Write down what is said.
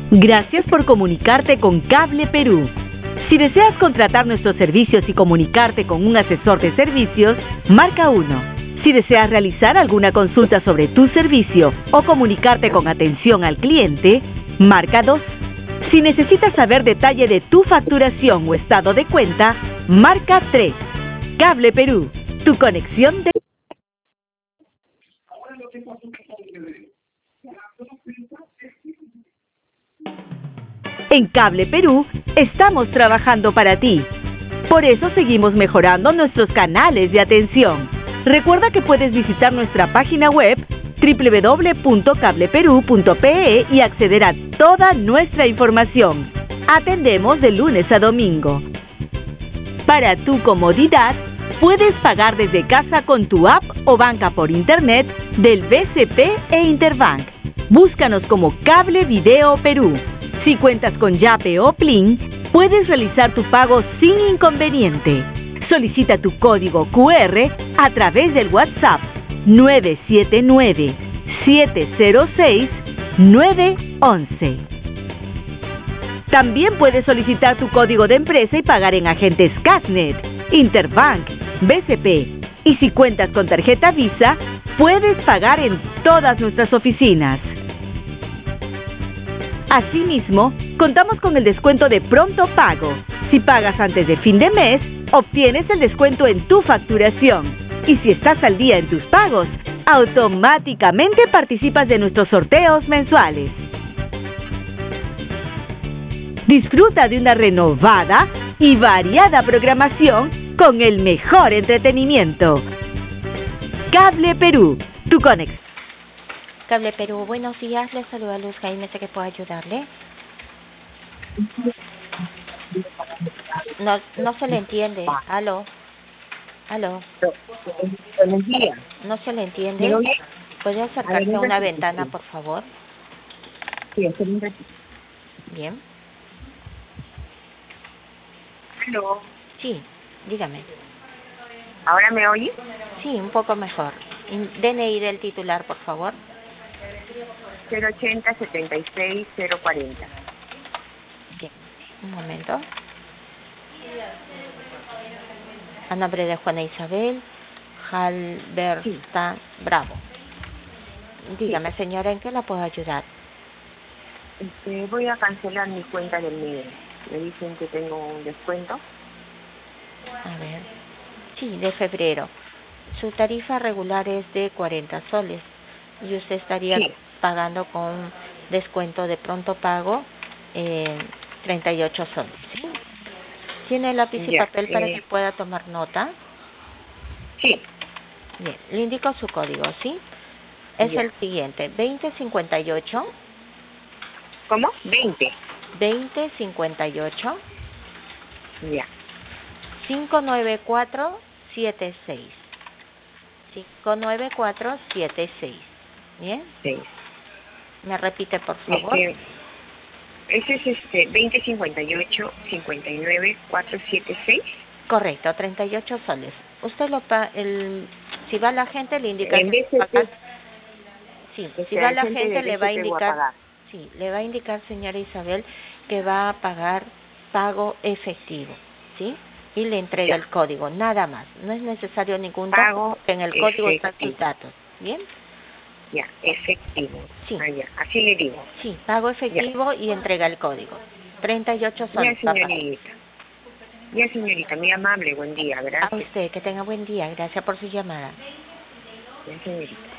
Gracias por comunicarte con Cable Perú. Si deseas contratar nuestros servicios y comunicarte con un asesor de servicios, marca 1. Si deseas realizar alguna consulta sobre tu servicio o comunicarte con atención al cliente, marca 2. Si necesitas saber detalle de tu facturación o estado de cuenta, marca 3. Cable Perú, tu conexión de... En Cable Perú estamos trabajando para ti. Por eso seguimos mejorando nuestros canales de atención. Recuerda que puedes visitar nuestra página web www.cableperu.pe y acceder a toda nuestra información. Atendemos de lunes a domingo. Para tu comodidad, puedes pagar desde casa con tu app o banca por internet del BCP e Interbank. Búscanos como Cable Video Perú. Si cuentas con Yape o Plin, puedes realizar tu pago sin inconveniente. Solicita tu código QR a través del WhatsApp 979-706-911. También puedes solicitar tu código de empresa y pagar en agentes Casnet, Interbank, BCP. Y si cuentas con tarjeta Visa, puedes pagar en todas nuestras oficinas. Asimismo, contamos con el descuento de pronto pago. Si pagas antes de fin de mes, obtienes el descuento en tu facturación. Y si estás al día en tus pagos, automáticamente participas de nuestros sorteos mensuales. Disfruta de una renovada y variada programación con el mejor entretenimiento. Cable Perú, tu conexión. Cable Perú, buenos días, les saluda Luz Jaime, sé que puedo ayudarle. No se le entiende. Aló. Buenos días. No se le entiende. ¿Puede acercarse a una ventana, por favor? Sí, espera un ratito. Bien. Aló. Sí, dígame. ¿Ahora me oye? Sí, un poco mejor. DNI del titular, por favor. 080-76-040. Bien, un momento. A nombre de Juana Isabel Halberta Bravo. Dígame, señora, ¿en qué la puedo ayudar? Voy a cancelar mi cuenta del MIDE. Me dicen que tengo un descuento. A ver. Sí, de febrero. Su tarifa regular es de 40 soles. Y usted estaría pagando con descuento de pronto pago 38 soles. ¿Sí? ¿Tiene lápiz y papel para que pueda tomar nota? Sí. Bien, le indico su código, ¿sí? Es el siguiente, 2058. ¿Cómo? 2058. Ya. 59476. 59476. ¿Bien? Sí. ¿Me repite, por favor? Ese es 2058-59-476. Correcto, 38 soles. Usted si va la gente le indica en que BCP, sí, si va la gente le va a indicar, sí, le va a indicar, señora Isabel, que va a pagar pago efectivo, ¿sí? Y le entrega el código, nada más. No es necesario ningún dato, porque en el código están sus datos, ¿bien? Ya, efectivo. Sí. Ya, así le digo. Sí, pago efectivo y entrega el código. 38 soles. Ya, señorita. Ya, señorita, muy amable, buen día, gracias. A usted, que tenga buen día, gracias por su llamada. Ya, señorita.